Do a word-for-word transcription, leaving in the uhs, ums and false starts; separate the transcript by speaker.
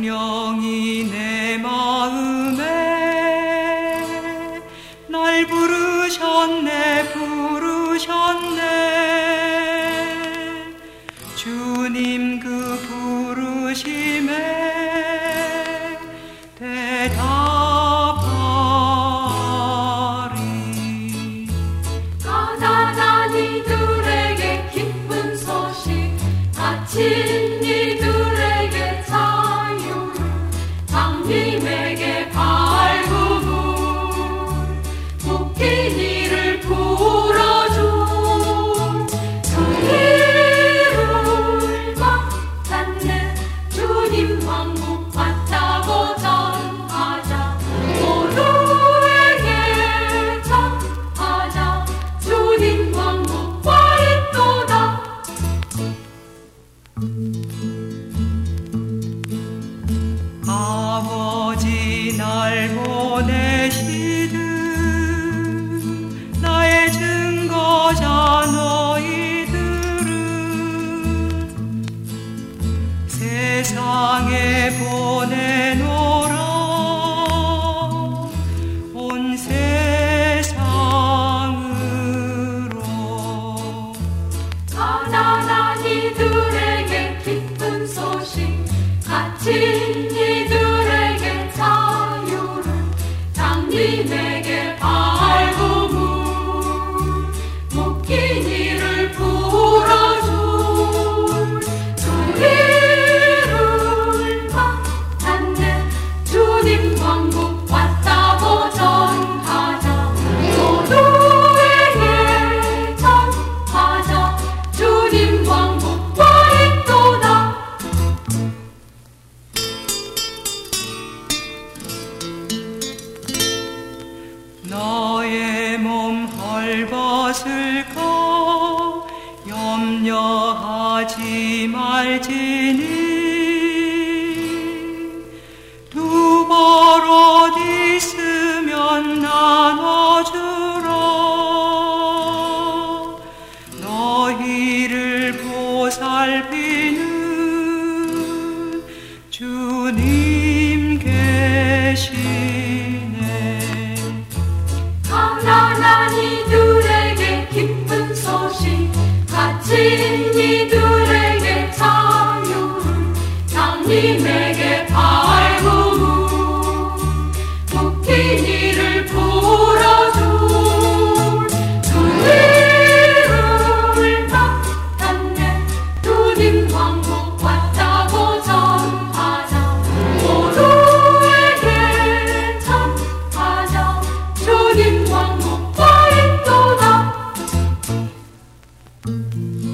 Speaker 1: 성령이 내 마음에 날 부르셨네 부르셨네. 주님 그 부르심에 대답하리.
Speaker 2: 가난한 이들에게 기쁜 소식, 갇힌 이들에게 자유를, 장님에게 발구문, 묶인 이를 풀어준 그 일을 막았네. 주님 왕국 왔다고 전하자, 모두에게 전하자. 주님 왕국 와 있도다.
Speaker 1: 아버지 날 보내시듯 나의 증거자 너희들은 세상에 보내노라. 온 세상으로.
Speaker 2: 가난한 이들에게 기쁜 소식, 갇힌 이들에게 자유를, 장님에게 발구문, 묶인 이를 풀어준 그 일을 막았네. 주님 왕국 왔다고 전하자, 모두에게 전하자. 주님 왕국 와 있도다.
Speaker 1: 너의 몸 헐벗을까 염려하지 말지니 두 버릇 있으면 나눠주라. 너희를 보살피는 주님 계시네.
Speaker 2: 가난한 이들에게 기쁜 소식, 갇힌 이들에게 자유를, 장님에게 발구문, 묶인 이를 풀어준 그 일을 막았네. 주님 왕국 왔다고 전하자, 모두에게 전하자. 주님 왕국 와 있도다.